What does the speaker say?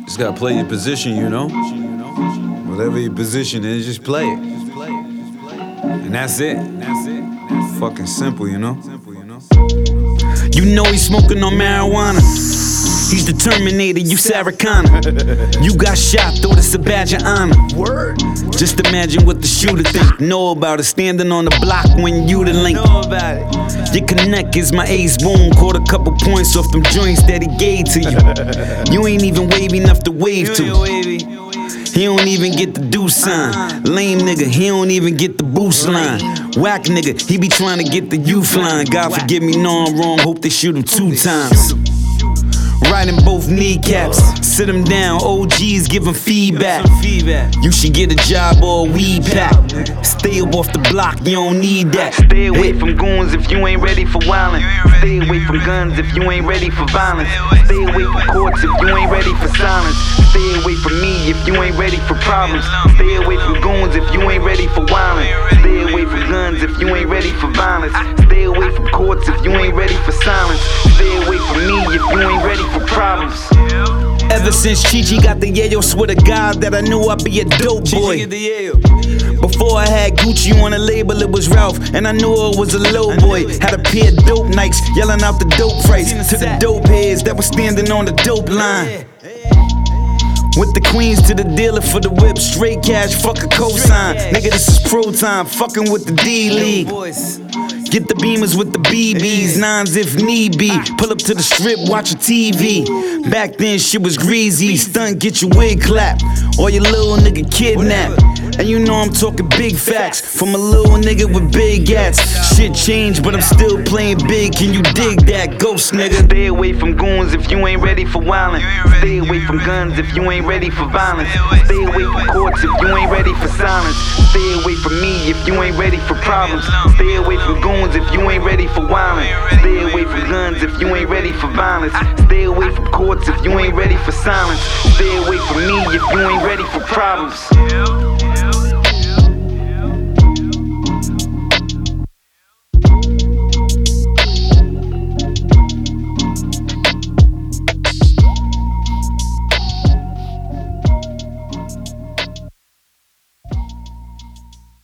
Just gotta play your position, you know? Whatever your position is, just play it. And that's it. Fucking simple, you know? You know he's smoking on marijuana. He's the Terminator, you Sarah Connor. You got shot, thought it's a badge of honor. Just imagine what the shooter think. Know about it, standing on the block when you the link. Your connect is my ace boom. Caught a couple points off them joints that he gave to you. You ain't even wave enough to wave to. He don't even get the do sign. Lame nigga, he don't even get the boost line. Whack nigga, he be trying to get the youth line. God forgive me, no I'm wrong, hope they shoot him 2 times. Right in both kneecaps, sit him down, OGs give him feedback. You should get a job or a weed pack. Stay up off the block, you don't need that. Stay away from goons if you ain't ready for wildin'. Stay away from guns if you ain't ready for violence. Stay away from courts if you ain't ready for silence. Stay away from me if you ain't ready for problems. Stay away from goons if you ain't ready for wildin'. Stay away from guns if you ain't ready for violence. Stay away from courts if you ain't ready for silence. Stay away from me if you ain't ready for problems. Ever since Chi-Chi got the yayo, swear to God that I knew I'd be a dope boy. Before I had Gucci on the label, it was Ralph, and I knew it was a low boy. Had a pair of dope Nikes, yelling out the dope price to the dope heads that was standing on the dope line. With the queens to the dealer for the whip, straight cash, fuck a cosign. Nigga, this is pro time, fucking with the D-League. Get the beamers with the BBs, 9s if need be. Pull up to the strip, watch a TV. Back then shit was greasy, stunt get your wig clapped, or your little nigga kidnapped. And you know I'm talking big facts from a little nigga with big gats. Shit changed, but I'm still playing big. Can you dig that, ghost nigga? Stay away from goons if you ain't ready for wildin'. Stay away from guns if you ain't ready for violence. Stay away from courts if you ain't ready for silence. Stay away from me if you ain't ready for problems. Stay away from goons if you ain't ready for wildin'. Stay away from guns if you ain't ready for violence. Stay away from courts if you ain't ready for silence. Stay away from me if you ain't ready for problems.